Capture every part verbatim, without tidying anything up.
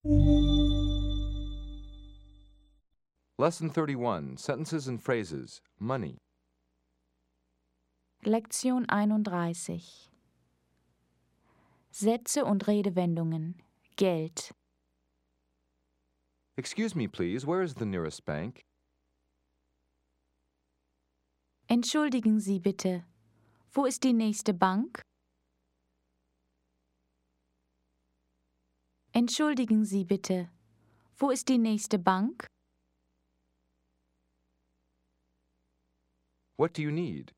Lesson thirty-one, Sentences and Phrases, Money. Lektion einunddreißig. Sätze und Redewendungen. Geld. Excuse me, please, where is the nearest bank? Entschuldigen Sie bitte. Wo ist die nächste Bank? Entschuldigen Sie bitte. Wo ist die nächste Bank? What do you need?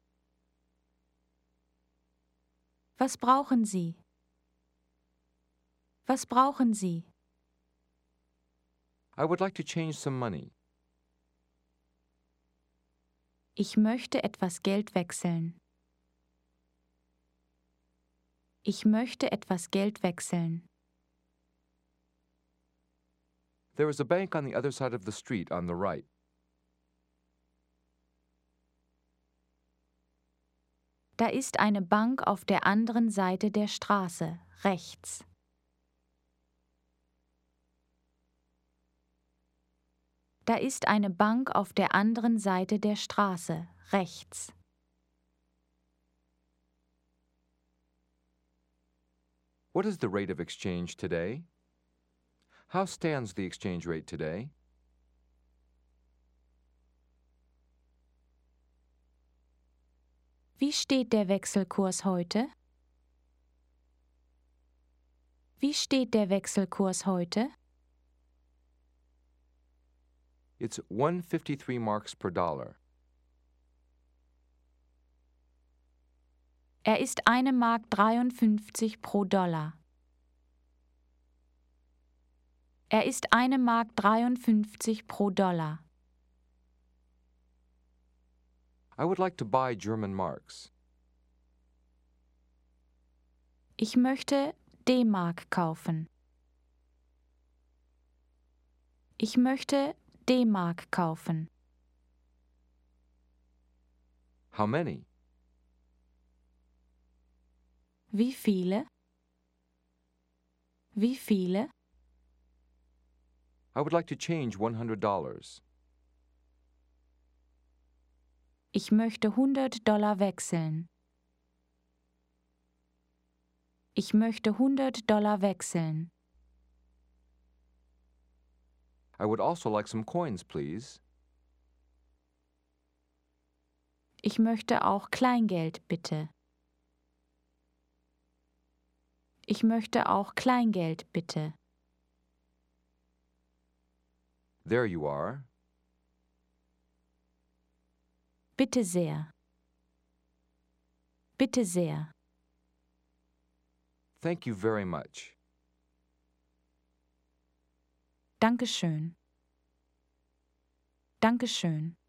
Was brauchen Sie? Was brauchen Sie? I would like to change some money. Ich möchte etwas Geld wechseln. Ich möchte etwas Geld wechseln. There is a bank on the other side of the street on the right. Da ist eine Bank auf der anderen Seite der Straße, rechts. Da ist eine Bank auf der anderen Seite der Straße, rechts. What is the rate of exchange today? How stands the exchange rate today? Wie steht der Wechselkurs heute? Wie steht der Wechselkurs heute? It's one hundred fifty-three marks per dollar. Er ist eine Mark dreiundfünfzig pro Dollar. Er ist eine Mark dreiundfünfzig pro Dollar. I would like to buy German marks. Ich möchte D-Mark kaufen. Ich möchte D-Mark kaufen. How many? Wie viele? Wie viele? I would like to change one hundred dollars. Ich möchte hundert Dollar wechseln. Ich möchte hundert Dollar wechseln. I would also like some coins, please. Ich möchte auch Kleingeld, bitte. Ich möchte auch Kleingeld, bitte. There you are. Bitte sehr. Bitte sehr. Thank you very much. Dankeschön. Dankeschön.